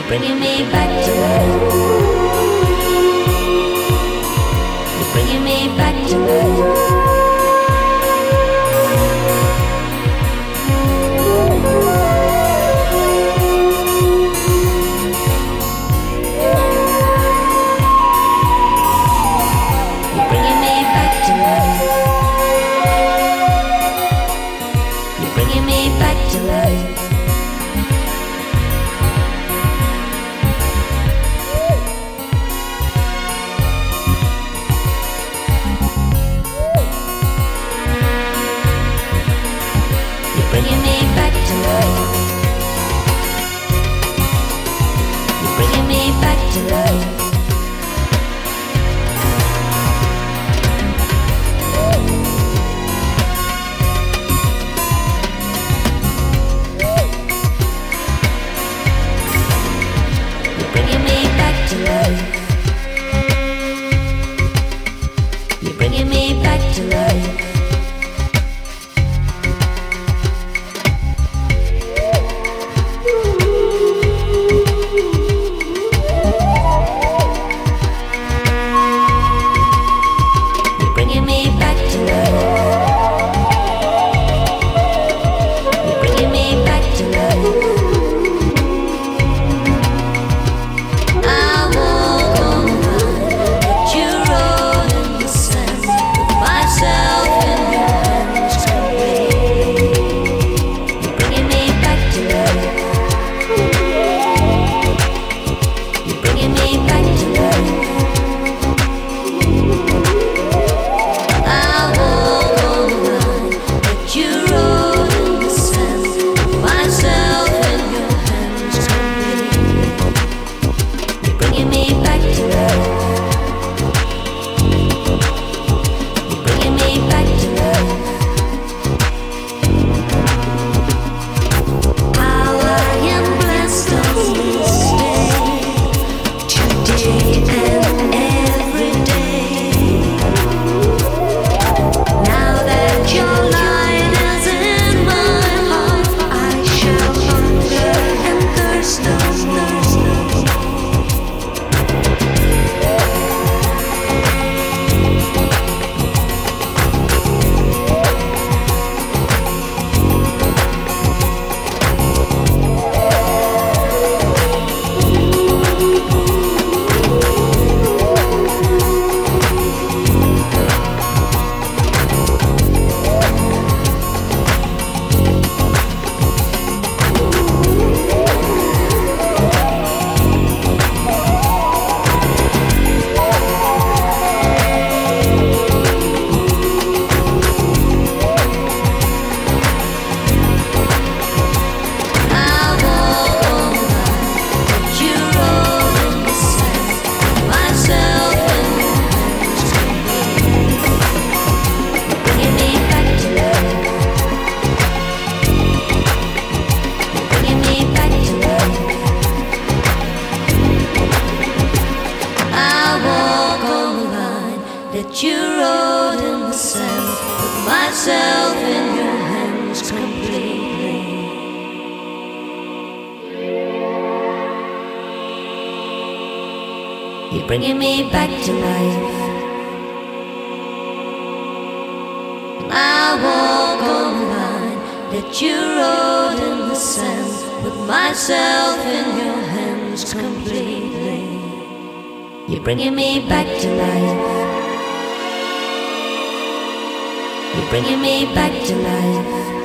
bringing me back to life. You're bringing me back to life. You're bringing me back to life. You're bringing me back to life. Bringing me back to life. You're bringing me back to life. You're bringing me back to life. You're bringing me back to life. Bringing me back to life. You're bringing me back to life. I walk on the line that you wrote in the sand, with myself in your hands complete. You're bringing me back to life. You're bringing me back to life. Bringing me back to life. You're bringing me back to life. How I am blessed on this day, today and every day. Now that your light is in my heart, I shall hunger and thirst no more. That you wrote in the sand, put myself in your hands completely. You're bringing me back to life. I walk on the line that you wrote in the sand, put myself in your hands completely. You're bringing me back to life. You're bringing me back to life.